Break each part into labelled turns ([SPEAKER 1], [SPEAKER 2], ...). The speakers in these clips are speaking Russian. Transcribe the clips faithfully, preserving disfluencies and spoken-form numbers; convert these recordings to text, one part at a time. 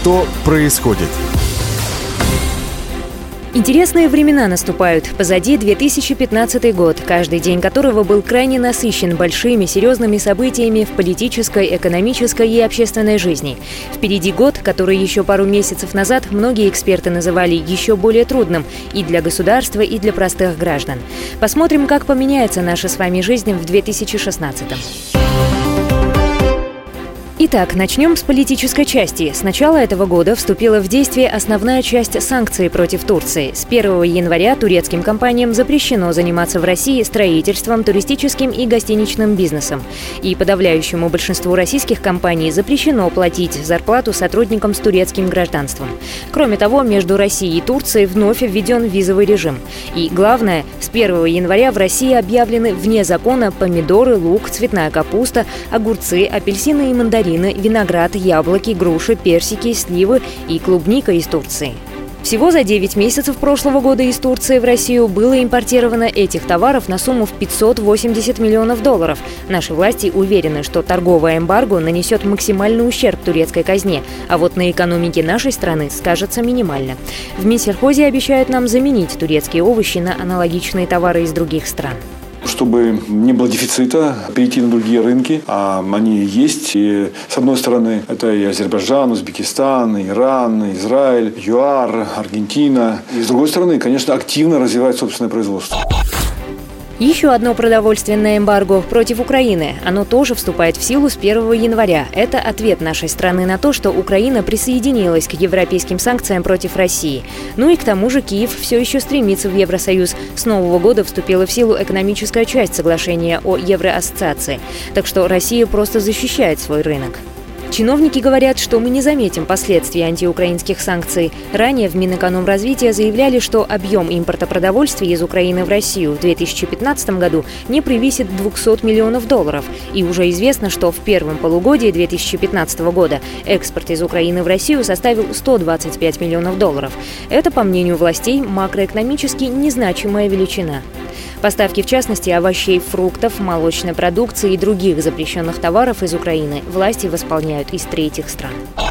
[SPEAKER 1] Что происходит?
[SPEAKER 2] Интересные времена наступают. Позади две тысячи пятнадцатый год, каждый день которого был крайне насыщен большими, серьезными событиями в политической, экономической и общественной жизни. Впереди год, который еще пару месяцев назад многие эксперты называли еще более трудным и для государства, и для простых граждан. Посмотрим, как поменяется наша с вами жизнь в две тысячи шестнадцатом. Итак, начнем с политической части. С начала этого года вступила в действие основная часть санкций против Турции. С первого января турецким компаниям запрещено заниматься в России строительством, туристическим и гостиничным бизнесом. И подавляющему большинству российских компаний запрещено платить зарплату сотрудникам с турецким гражданством. Кроме того, между Россией и Турцией вновь введен визовый режим. И главное, с первого января в России объявлены вне закона помидоры, лук, цветная капуста, огурцы, апельсины и мандарины, виноград, яблоки, груши, персики, сливы и клубника из Турции. Всего за девять месяцев прошлого года из Турции в Россию было импортировано этих товаров на сумму в пятьсот восемьдесят миллионов долларов. Наши власти уверены, что торговое эмбарго нанесет максимальный ущерб турецкой казне, а вот на экономике нашей страны скажется минимально. В Минсельхозе обещают нам заменить турецкие овощи на аналогичные товары из других стран.
[SPEAKER 3] Чтобы не было дефицита, перейти на другие рынки, а они есть. И с одной стороны, это и Азербайджан, Узбекистан, Иран, Израиль, ЮАР, Аргентина. И с другой стороны, конечно, активно развивать собственное производство.
[SPEAKER 2] Еще одно продовольственное эмбарго против Украины. Оно тоже вступает в силу с первого января. Это ответ нашей страны на то, что Украина присоединилась к европейским санкциям против России. Ну и к тому же Киев все еще стремится в Евросоюз. С нового года вступила в силу экономическая часть соглашения о Евроассоциации. Так что Россия просто защищает свой рынок. Чиновники говорят, что мы не заметим последствий антиукраинских санкций. Ранее в Минэкономразвития заявляли, что объем импорта продовольствия из Украины в Россию в две тысячи пятнадцатом году не превысит двухсот миллионов долларов. И уже известно, что в первом полугодии две тысячи пятнадцатого года экспорт из Украины в Россию составил сто двадцать пять миллионов долларов. Это, по мнению властей, макроэкономически незначимая величина. Поставки, в частности, овощей, фруктов, молочной продукции и других запрещенных товаров из Украины власти восполняют из третьих стран.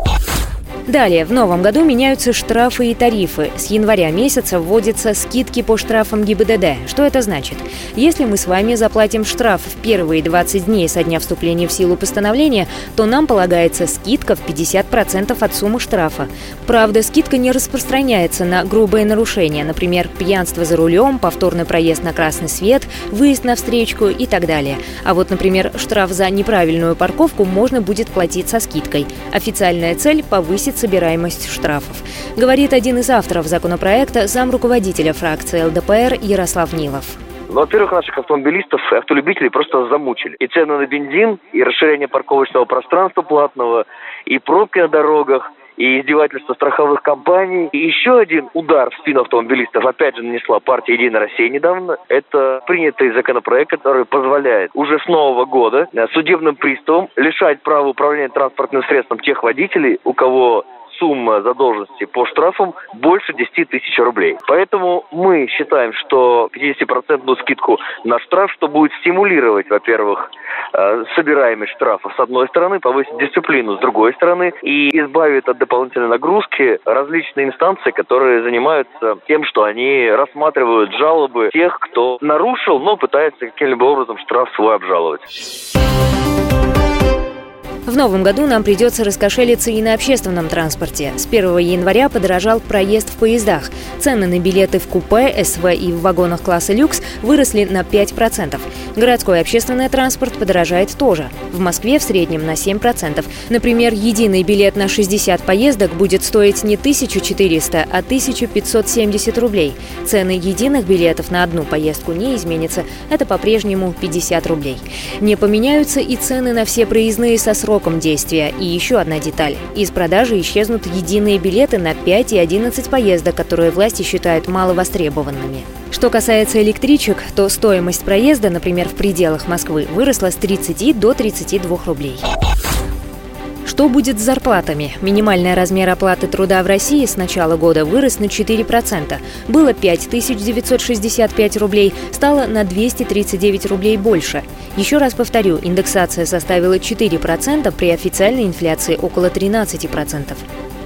[SPEAKER 2] Далее, в новом году меняются штрафы и тарифы. С января месяца вводятся скидки по штрафам ГИБДД. Что это значит? Если мы с вами заплатим штраф в первые двадцать дней со дня вступления в силу постановления, то нам полагается скидка в пятьдесят процентов от суммы штрафа. Правда, скидка не распространяется на грубые нарушения, например, пьянство за рулем, повторный проезд на красный свет, выезд на встречку и так далее. А вот, например, штраф за неправильную парковку можно будет платить со скидкой. Официальная цель – повысить собираемость штрафов, говорит один из авторов законопроекта, замруководителя фракции эл дэ пэ эр Ярослав Нилов.
[SPEAKER 4] Ну, во-первых, наших автомобилистов и автолюбителей просто замучили. И цены на бензин, и расширение парковочного пространства платного, и пробки на дорогах, и издевательства страховых компаний. И еще один удар в спину автомобилистов опять же нанесла партия «Единая Россия» недавно. Это принятый законопроект, который позволяет уже с нового года судебным приставам лишать права управления транспортным средством тех водителей, у кого сумма задолженности по штрафам больше десяти тысяч рублей. Поэтому мы считаем, что пятидесятипроцентную скидку на штраф, что будет стимулировать, во-первых, собираемость штрафов с одной стороны, повысить дисциплину с другой стороны и избавит от дополнительной нагрузки различные инстанции, которые занимаются тем, что они рассматривают жалобы тех, кто нарушил, но пытается каким-либо образом штраф свой обжаловать.
[SPEAKER 2] В новом году нам придется раскошелиться и на общественном транспорте. С первого января подорожал проезд в поездах. Цены на билеты в купе, эс вэ и в вагонах класса люкс выросли на пять процентов. Городской общественный транспорт подорожает тоже. В Москве в среднем на семь процентов. Например, единый билет на шестьдесят поездок будет стоить не тысячу четыреста, а тысячу пятьсот семьдесят рублей. Цены единых билетов на одну поездку не изменятся. Это по-прежнему пятьдесят рублей. Не поменяются и цены на все проездные со сроком действия. И еще одна деталь. Из продажи исчезнут единые билеты на пять и одиннадцать поездок, которые власти считают маловостребованными. Что касается электричек, то стоимость проезда, например, в пределах Москвы, выросла с тридцати до тридцати двух рублей. Что будет с зарплатами? Минимальный размер оплаты труда в России с начала года вырос на четыре процента. Было пять тысяч девятьсот шестьдесят пять рублей, стало на двести тридцать девять рублей больше. Еще раз повторю, индексация составила четыре процента, при официальной инфляции около тринадцати процентов.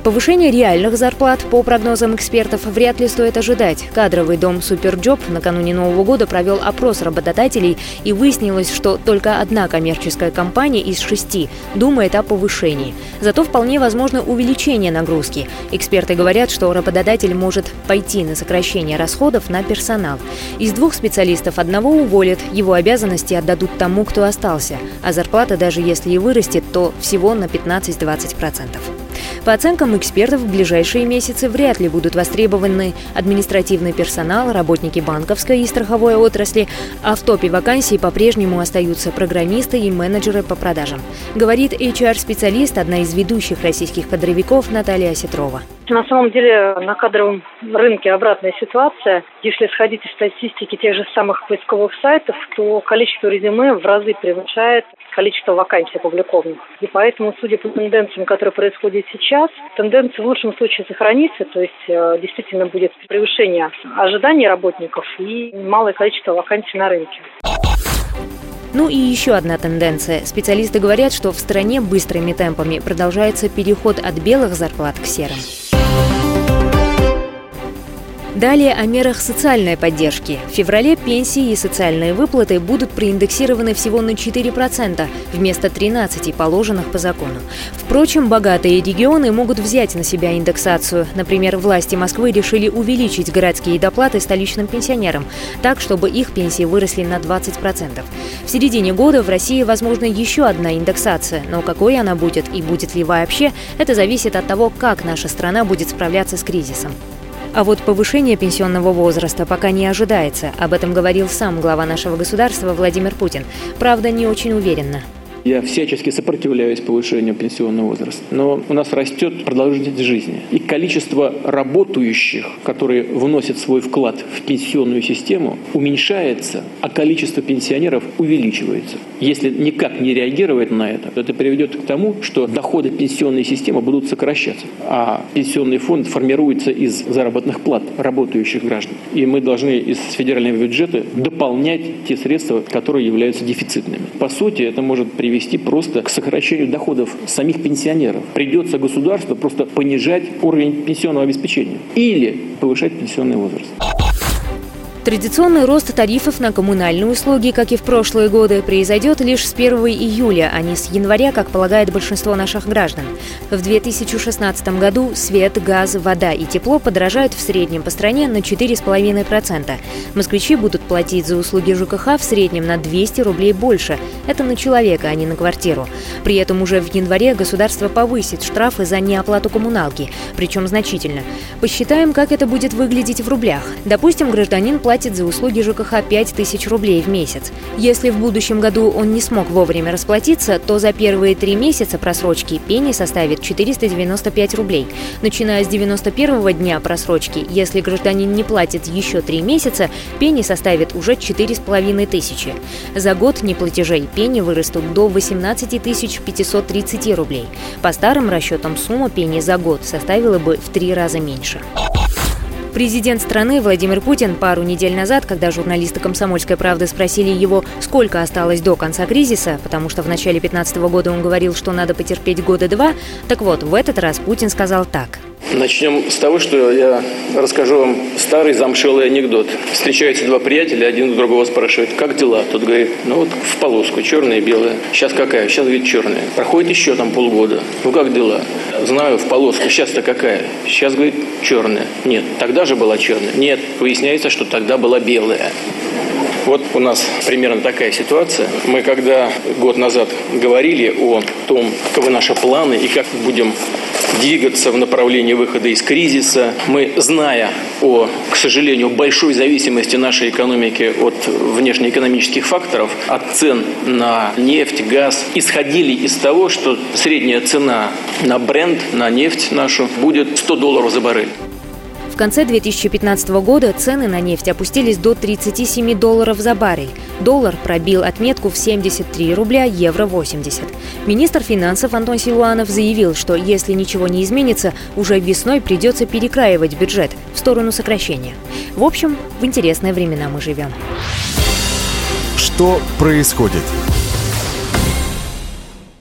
[SPEAKER 2] Повышение реальных зарплат, по прогнозам экспертов, вряд ли стоит ожидать. Кадровый дом «Суперджоп» накануне Нового года провел опрос работодателей, и выяснилось, что только одна коммерческая компания из шести думает о повышении. Зато вполне возможно увеличение нагрузки. Эксперты говорят, что работодатель может пойти на сокращение расходов на персонал. Из двух специалистов одного уволят, его обязанности отдадут тому, кто остался, а зарплата, даже если и вырастет, то всего на пятнадцать-двадцать процентов. По оценкам экспертов, в ближайшие месяцы вряд ли будут востребованы административный персонал, работники банковской и страховой отрасли, а в топе вакансий по-прежнему остаются программисты и менеджеры по продажам. Говорит эйч ар-специалист, одна из ведущих российских кадровиков Наталья Осетрова.
[SPEAKER 1] На самом деле на кадровом рынке обратная ситуация. Если исходить из статистики тех же самых поисковых сайтов, то количество резюме в разы превышает количество вакансий опубликованных. И поэтому, судя по тенденциям, которые происходят сейчас, тенденция в лучшем случае сохранится, то есть э, действительно будет превышение ожиданий работников и малое количество вакансий на рынке.
[SPEAKER 2] Ну и еще одна тенденция. Специалисты говорят, что в стране быстрыми темпами продолжается переход от белых зарплат к серым. Далее о мерах социальной поддержки. В феврале пенсии и социальные выплаты будут проиндексированы всего на четыре процента вместо тринадцати процентов, положенных по закону. Впрочем, богатые регионы могут взять на себя индексацию. Например, власти Москвы решили увеличить городские доплаты столичным пенсионерам, так, чтобы их пенсии выросли на двадцать процентов. В середине года в России возможна еще одна индексация, но какой она будет и будет ли вообще, это зависит от того, как наша страна будет справляться с кризисом. А вот повышение пенсионного возраста пока не ожидается. Об этом говорил сам глава нашего государства Владимир Путин. Правда, не очень уверенно.
[SPEAKER 5] Я всячески сопротивляюсь повышению пенсионного возраста. Но у нас растет продолжительность жизни. И количество работающих, которые вносят свой вклад в пенсионную систему, уменьшается, а количество пенсионеров увеличивается. Если никак не реагировать на это, то это приведет к тому, что доходы пенсионной системы будут сокращаться. А пенсионный фонд формируется из заработных плат работающих граждан. И мы должны из федерального бюджета дополнять те средства, которые являются дефицитными. По сути, это может привести привести просто к сокращению доходов самих пенсионеров. Придется государству просто понижать уровень пенсионного обеспечения или повышать пенсионный возраст.
[SPEAKER 2] Традиционный рост тарифов на коммунальные услуги, как и в прошлые годы, произойдет лишь с первого июля, а не с января, как полагает большинство наших граждан. В две тысячи шестнадцатом году свет, газ, вода и тепло подорожают в среднем по стране на четыре целых пять десятых процента. Москвичи будут платить за услуги ЖКХ в среднем на двести рублей больше. Это на человека, а не на квартиру. При этом уже в январе государство повысит штрафы за неоплату коммуналки, причем значительно. Посчитаем, как это будет выглядеть в рублях. Допустим, гражданин платит за услуги ЖКХ пять тысяч рублей в месяц. Если в будущем году он не смог вовремя расплатиться, то за первые три месяца просрочки пени составит четыреста девяносто пять рублей. Начиная с девяносто первого дня просрочки, если гражданин не платит еще три месяца, пени составит уже четыре с половиной тысячи. За год неплатежей пени вырастут до восемнадцати тысяч пятисот тридцати рублей. По старым расчетам сумма пени за год составила бы в три раза меньше. Президент страны Владимир Путин пару недель назад, когда журналисты «Комсомольской правды» спросили его, сколько осталось до конца кризиса, потому что в начале две тысячи пятнадцатого года он говорил, что надо потерпеть года два, так вот, в этот раз Путин сказал так.
[SPEAKER 5] Начнем с того, что я расскажу вам старый замшелый анекдот. Встречаются два приятеля, один у другого спрашивает, как дела? Тот говорит, ну вот в полоску, черная и белая. Сейчас какая? Сейчас, говорит, черная. Проходит еще там полгода. Ну как дела? Знаю, в полоску. Сейчас-то какая? Сейчас, говорит, черная. Нет, тогда же была черная. Нет, выясняется, что тогда была белая. Вот у нас примерно такая ситуация. Мы когда год назад говорили о том, каковы наши планы и как мы будем двигаться в направлении выхода из кризиса, мы, зная о, к сожалению, большой зависимости нашей экономики от внешнеэкономических факторов, от цен на нефть, газ, исходили из того, что средняя цена на бренд, на нефть нашу, будет сто долларов за баррель.
[SPEAKER 2] В конце две тысячи пятнадцатого года цены на нефть опустились до тридцати семи долларов за баррель. Доллар пробил отметку в семьдесят три рубля, евро восемьдесят. Министр финансов Антон Силуанов заявил, что если ничего не изменится, уже весной придется перекраивать бюджет в сторону сокращения. В общем, в интересные времена мы живем.
[SPEAKER 6] Что происходит?